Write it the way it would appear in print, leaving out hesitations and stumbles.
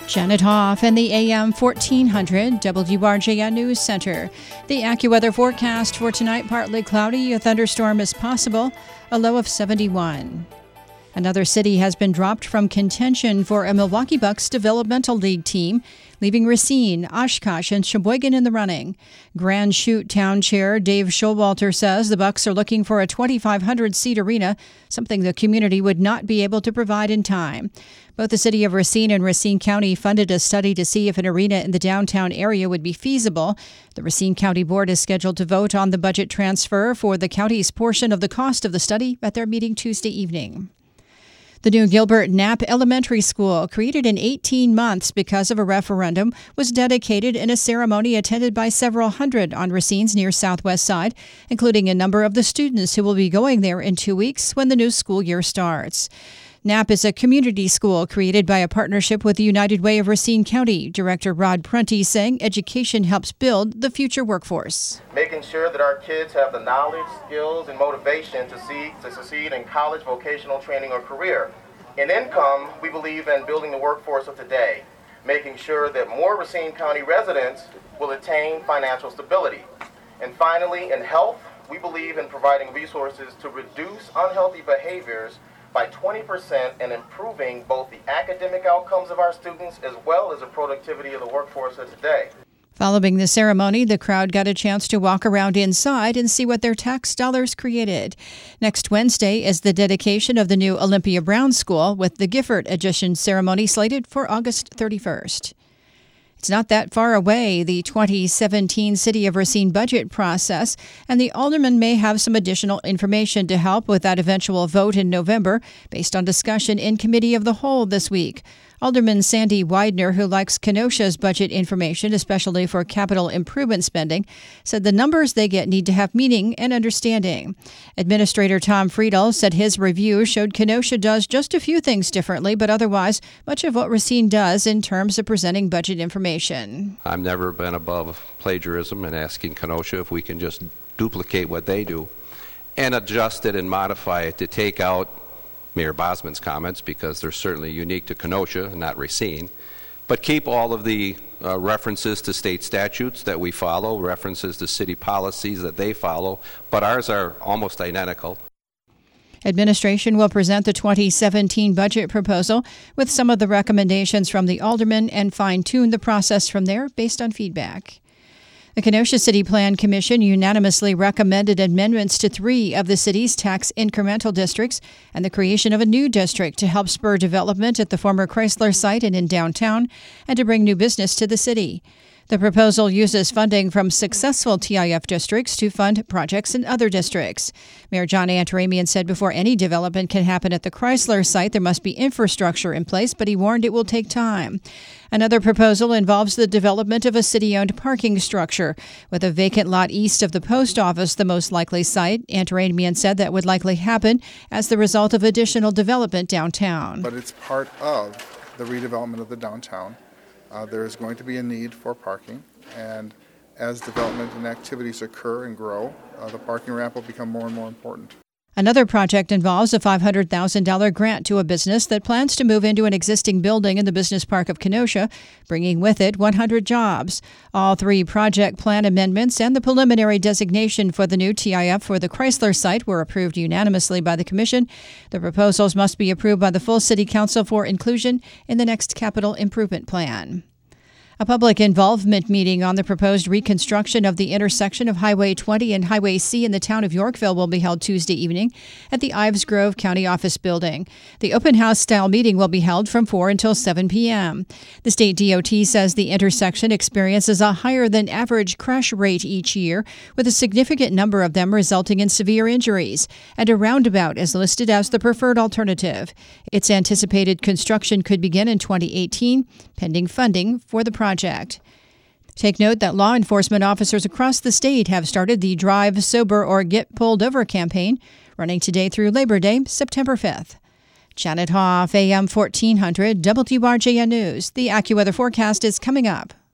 Janet Hoff and the AM 1400 WRJN News Center. The AccuWeather forecast for tonight: partly cloudy, a thunderstorm is possible, a low of 71. Another city has been dropped from contention for a Milwaukee Bucks Developmental League team, leaving Racine, Oshkosh, and Sheboygan in the running. Grand Chute Town Chair Dave Showalter says the Bucks are looking for a 2,500-seat arena, something the community would not be able to provide in time. Both the city of Racine and Racine County funded a study to see if an arena in the downtown area would be feasible. The Racine County Board is scheduled to vote on the budget transfer for the county's portion of the cost of the study at their meeting Tuesday evening. The new Gilbert Knapp Elementary School, created in 18 months because of a referendum, was dedicated in a ceremony attended by several hundred on Racine's near southwest side, including a number of the students who will be going there in 2 weeks when the new school year starts. Knapp is a community school created by a partnership with the United Way of Racine County. Director Rod Prunty saying education helps build the future workforce. Making sure that our kids have the knowledge, skills, and motivation to succeed in college, vocational training, or career. In income, we believe in building the workforce of today, making sure that more Racine County residents will attain financial stability. And finally, in health, we believe in providing resources to reduce unhealthy behaviors by 20% and improving both the academic outcomes of our students as well as the productivity of the workforce of today. Following the ceremony, the crowd got a chance to walk around inside and see what their tax dollars created. Next Wednesday is the dedication of the new Olympia Brown School, with the Gifford Addition ceremony slated for August 31st. It's not that far away, the 2017 City of Racine budget process, and the alderman may have some additional information to help with that eventual vote in November, based on discussion in Committee of the Whole this week. Alderman Sandy Widener, who likes Kenosha's budget information, especially for capital improvement spending, said the numbers they get need to have meaning and understanding. Administrator Tom Friedel said his review showed Kenosha does just a few things differently, but otherwise much of what Racine does in terms of presenting budget information. I've never been above plagiarism and asking Kenosha if we can just duplicate what they do and adjust it and modify it to take out Mayor Bosman's comments, because they're certainly unique to Kenosha and not Racine, but keep all of the references to state statutes that we follow, references to city policies that they follow, but ours are almost identical. Administration will present the 2017 budget proposal with some of the recommendations from the aldermen and fine-tune the process from there based on feedback. The Kenosha City Plan Commission unanimously recommended amendments to 3 of the city's tax incremental districts and the creation of a new district to help spur development at the former Chrysler site and in downtown, and to bring new business to the city. The proposal uses funding from successful TIF districts to fund projects in other districts. Mayor John Antaramian said before any development can happen at the Chrysler site, there must be infrastructure in place, but he warned it will take time. Another proposal involves the development of a city-owned parking structure, with a vacant lot east of the post office the most likely site. Antaramian said that would likely happen as the result of additional development downtown. But it's part of the redevelopment of the downtown. There is going to be a need for parking, and as development and activities occur and grow, the parking ramp will become more and more important. Another project involves a $500,000 grant to a business that plans to move into an existing building in the business park of Kenosha, bringing with it 100 jobs. All 3 project plan amendments and the preliminary designation for the new TIF for the Chrysler site were approved unanimously by the Commission. The proposals must be approved by the full City Council for inclusion in the next capital improvement plan. A public involvement meeting on the proposed reconstruction of the intersection of Highway 20 and Highway C in the town of Yorkville will be held Tuesday evening at the Ives Grove County Office Building. The open house-style meeting will be held from 4 until 7 p.m. The state DOT says the intersection experiences a higher-than-average crash rate each year, with a significant number of them resulting in severe injuries, and a roundabout is listed as the preferred alternative. Its anticipated construction could begin in 2018, pending funding for the project. Take note that law enforcement officers across the state have started the Drive Sober or Get Pulled Over campaign, running today through Labor Day, September 5th. Janet Hoff, AM 1400, WRJN News. The AccuWeather forecast is coming up.